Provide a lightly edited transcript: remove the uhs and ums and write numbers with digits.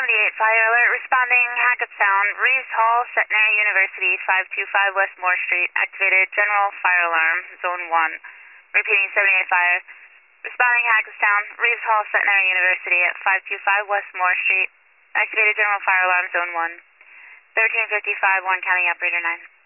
78 fire alert responding Hackettstown, Reeves Hall, Centenary University, 525 West Moore Street. Activated general fire alarm, zone 1. Repeating 78 fire. Responding Hackettstown, Reeves Hall, Centenary University at 525 West Moore Street. Activated general fire alarm, zone 1. 1355, 1 counting operator 9.